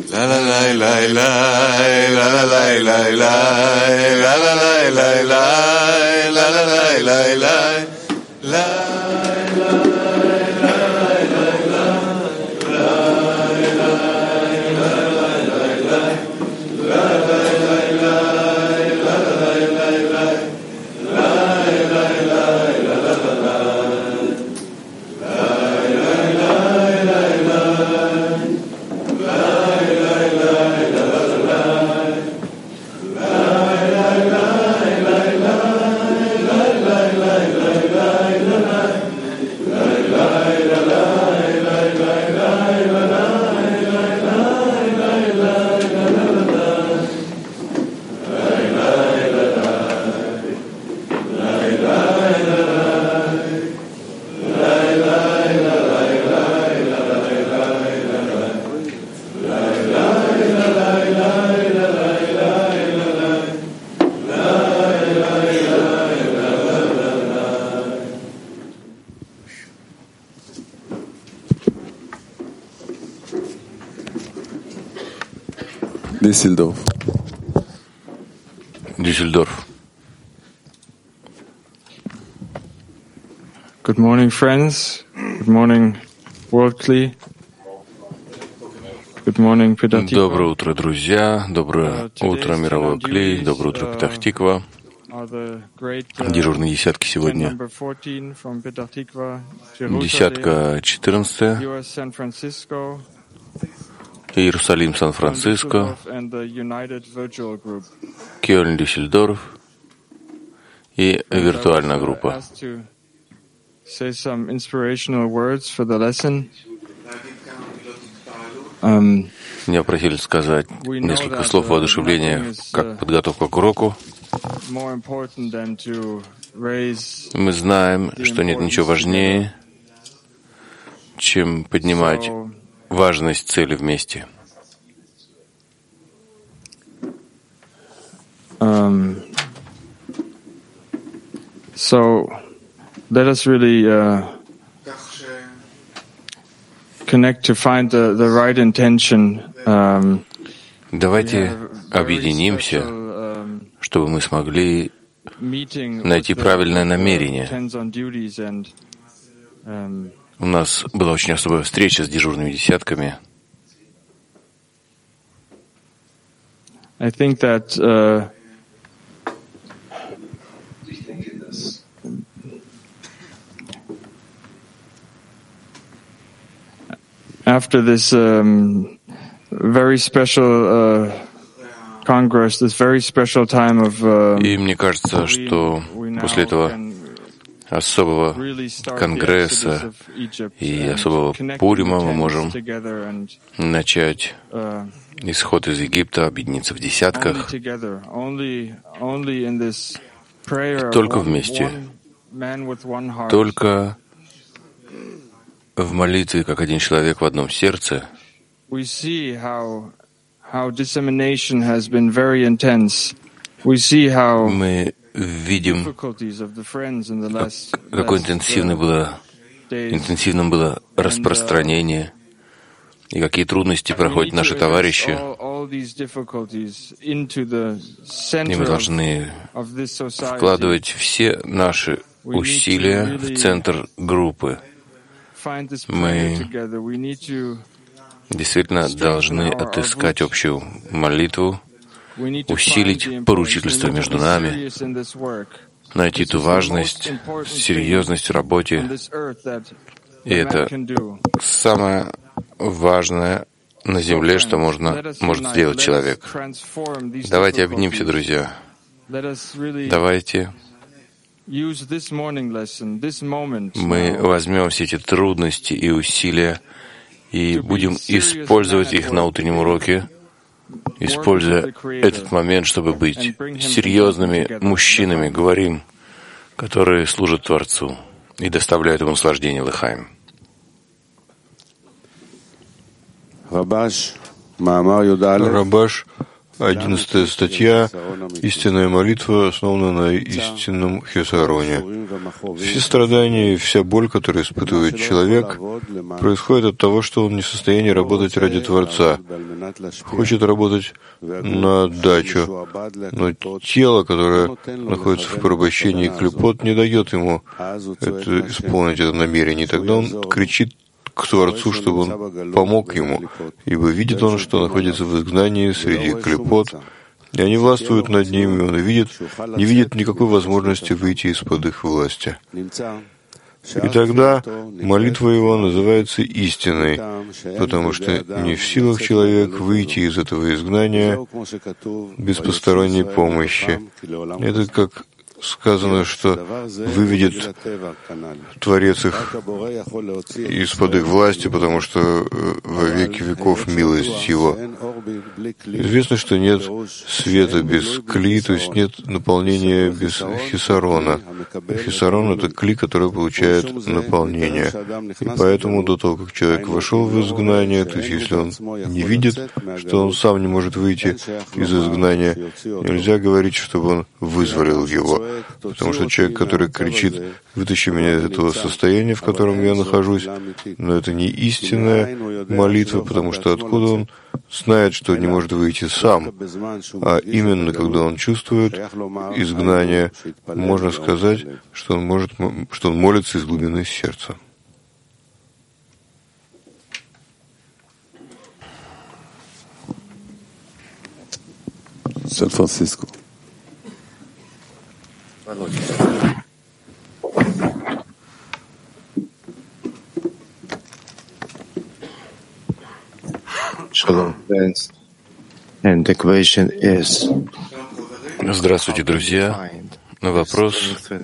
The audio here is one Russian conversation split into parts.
Дюссельдорф. Good morning, friends. Good morning, Worldly. Good morning, Petah Tikva. Доброе утро, друзья. Доброе утро, мировой Кли. Доброе утро, Петах Тиква. Дежурные десятки сегодня. Десятка 14. Иерусалим, Сан-Франциско, Кёльн, Дюссельдорф и виртуальная группа. Меня просили сказать несколько слов воодушевления, как подготовка к уроку. Мы знаем, что нет ничего важнее, чем поднимать важность цели вместе. So let us really connect to find the right intention. Давайте объединимся, чтобы мы смогли найти правильное намерение. У нас была очень особая встреча с дежурными десятками. I think that after this very special Congress, this very special time of И мне кажется, что после этого особого конгресса и особого Пурима мы можем начать исход из Египта, объединиться в десятках, только вместе, только в молитве, как один человек в одном сердце. Мы видим, какое интенсивным было распространение и какие трудности проходят наши товарищи. И мы должны вкладывать все наши усилия в центр группы. Мы действительно должны отыскать общую молитву, усилить поручительство между нами, найти ту важность, серьезность в работе. И это самое важное на земле, что может сделать человек. Давайте обнимемся, друзья. Давайте мы возьмем все эти трудности и усилия и будем использовать их на утреннем уроке, используя этот момент, чтобы быть серьезными мужчинами, говорим, которые служат Творцу и доставляют ему наслаждение Лехаим. Рабаш 11 статья «Истинная молитва основана на истинном хесароне». Все страдания и вся боль, которую испытывает человек, происходит от того, что он не в состоянии работать ради Творца, хочет работать на отдачу, но тело, которое находится в порабощении клепот, не дает ему исполнить это намерение. И тогда он кричит к Творцу, чтобы он помог ему, ибо видит он, что находится в изгнании среди клепот, и они властвуют над ним, и он не видит никакой возможности выйти из-под их власти. И тогда молитва его называется истинной, потому что не в силах человек выйти из этого изгнания без посторонней помощи. Это как сказано, что выведет Творец их из-под их власти, потому что во веки веков милость Его. Известно, что нет света без кли, то есть нет наполнения без хисарона. Хисарон — это кли, который получает наполнение. И поэтому до того, как человек вошел в изгнание, то есть если он не видит, что он сам не может выйти из изгнания, нельзя говорить, чтобы он вызволил его. Потому что человек, который кричит: «Вытащи меня из этого состояния, в котором я нахожусь», но это не истинная молитва, потому что откуда он знает, что не может выйти сам, а именно когда он чувствует изгнание, можно сказать, что он молится из глубины сердца. Сан-Франциско. Здравствуйте, друзья. Вопрос: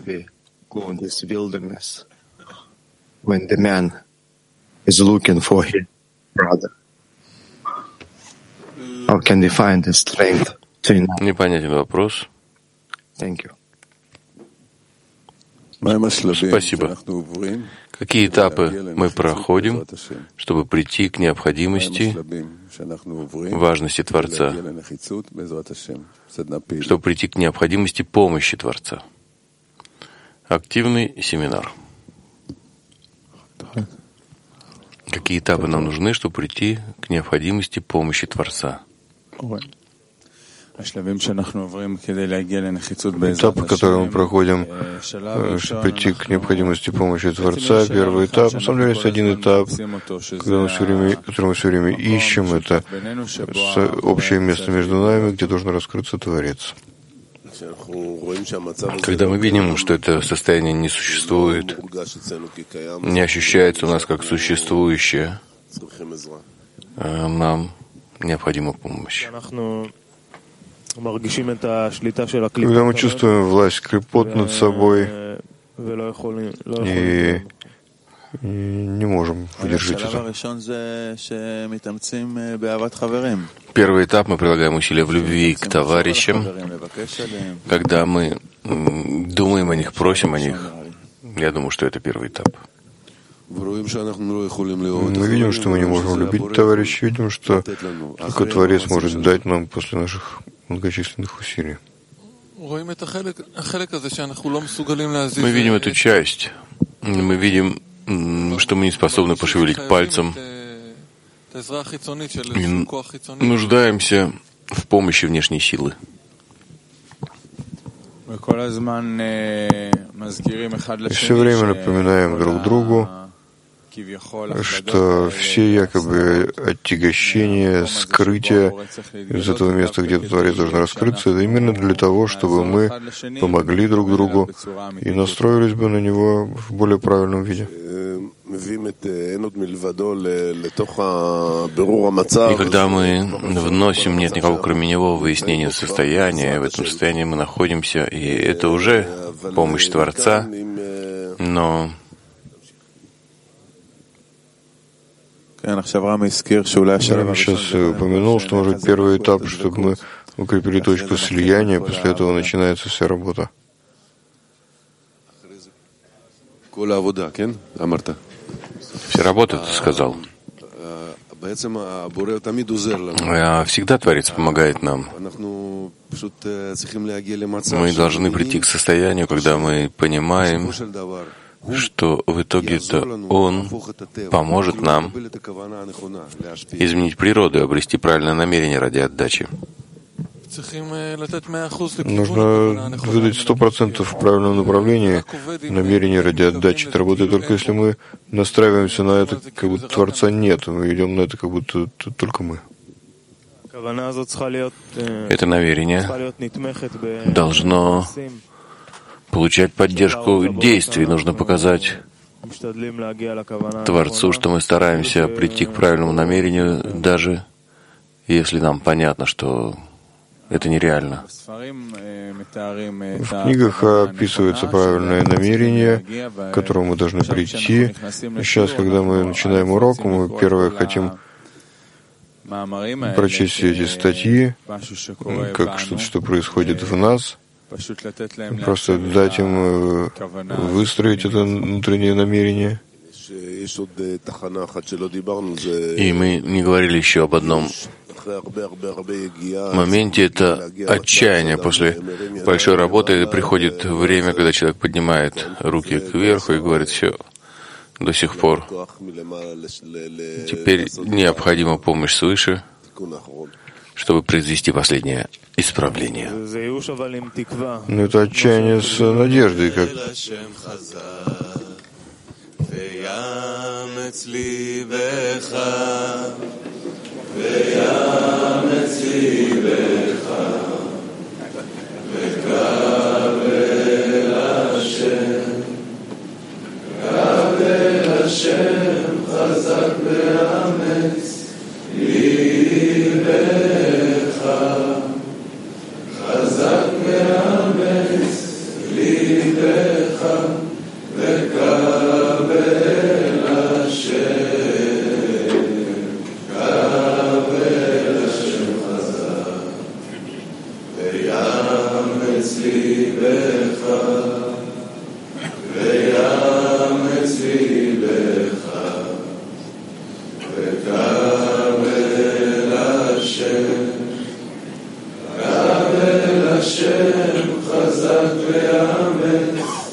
непонятен вопрос. Спасибо. Какие этапы мы проходим, чтобы прийти к необходимости важности Творца, чтобы прийти к необходимости помощи Творца? Активный семинар. Какие этапы нам нужны, чтобы прийти к необходимости помощи Творца? Этапы, которые мы проходим, чтобы прийти к необходимости помощи Творца. Первый этап, на самом деле, есть один этап, который мы все время ищем, это общее место между нами, где должен раскрыться Творец. Когда мы видим, что это состояние не существует, не ощущается у нас как существующее, нам необходима помощь. Когда мы чувствуем власть клепот над собой и не можем выдержать это. Первый этап — мы прилагаем усилия в любви к товарищам. Когда мы думаем о них, просим о них, я думаю, что это первый этап. Мы видим, что мы не можем любить товарищей, видим, что только Творец может дать нам после наших многочисленных усилий. Мы видим эту часть. Мы видим, что мы не способны пошевелить пальцем. И нуждаемся в помощи внешней силы. И все время напоминаем друг другу, что все якобы отягощения, скрытия из этого места, где Творец должен раскрыться, это именно для того, чтобы мы помогли друг другу и настроились бы на него в более правильном виде. И когда мы вносим нет никакого кроме него выяснения состояния, в этом состоянии мы находимся, и это уже помощь Творца, но Авраам сейчас упомянул, что, может быть, первый этап, чтобы мы укрепили точку слияния, после этого начинается вся работа. Вся работа, ты сказал. Всегда Творец помогает нам. Мы должны прийти к состоянию, когда мы понимаем, что в итоге-то Он поможет нам изменить природу и обрести правильное намерение ради отдачи. Нужно выдать 100% в правильном направлении намерение ради отдачи. Это работает только если мы настраиваемся на это, как будто Творца нет. Мы идем на это, как будто только мы. Это намерение должно получать поддержку действий. Нужно показать Творцу, что мы стараемся прийти к правильному намерению, даже если нам понятно, что это нереально. В книгах описывается правильное намерение, к которому мы должны прийти. Сейчас, когда мы начинаем урок, мы первое хотим прочесть все эти статьи, как что-то, что происходит в нас, просто дать им выстроить это внутреннее намерение. И мы не говорили еще об одном моменте, это отчаяние. После большой работы приходит время, когда человек поднимает руки кверху и говорит: все, до сих пор. Теперь необходима помощь свыше, чтобы произвести последнее исправление. Но это отчаяние с надеждой, как Hashem, Chazak ve'ametz